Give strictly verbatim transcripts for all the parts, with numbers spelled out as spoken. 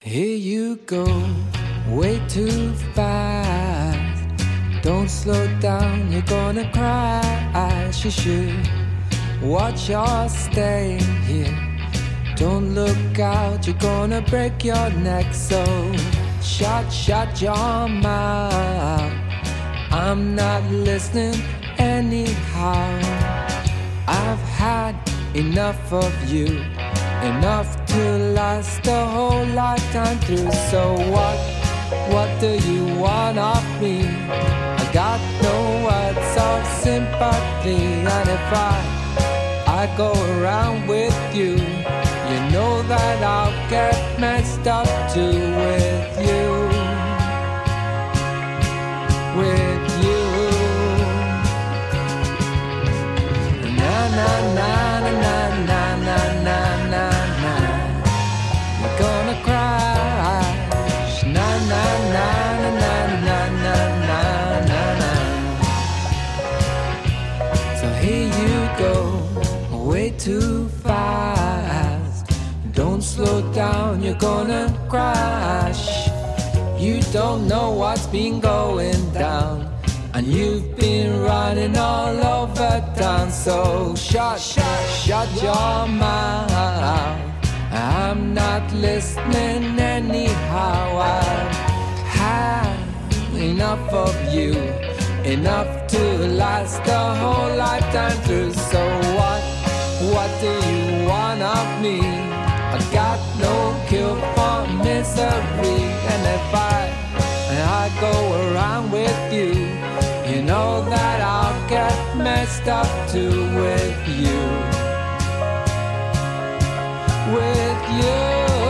Here you go, way too fast. Don't slow down, you're gonna cry. You should watch your stay here. Don't look out, you're gonna break your neck. So shut, shut your mouth. I'm not listening anyhow. I've had enough of you, enough to last a whole lifetime through. So what, what do you want of me? I got no words of sympathy. And if I, I go around with you, you know that I'll get messed up too with you, with you. Na na na na na na na na na. You're gonna cry. Na na na na na na na na na. So here you go, way too fast. Don't slow down, you're gonna crash. You don't know what's been going down, and you've been running all over town. So shut, shut, shut your mouth. I'm not listening anyhow. I've had enough of you, enough to last a whole lifetime through. So what, what do you want of me? I got no cure for misery. And if I, I go around with you, you know that I'll get messed up too with you, with you.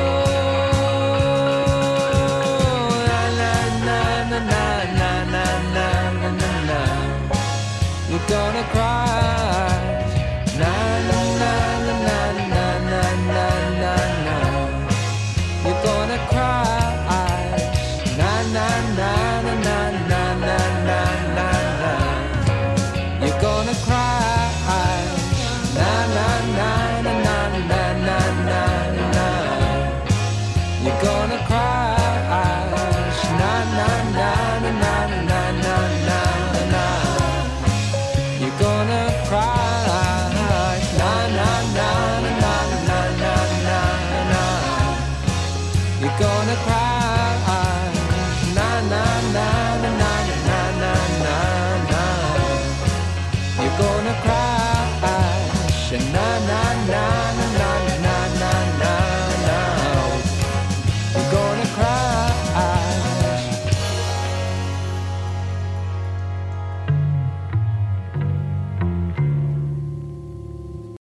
Na na na na na na na na na. You're gonna cry. Na na na na na na na na na. You're gonna cry. Na na na na na na na na na. You're gonna cry. Na na na na na na na na na. You're gonna cry. Na na na na na na na na na. You're gonna cry. Na na na na na na na na na. You're gonna cry.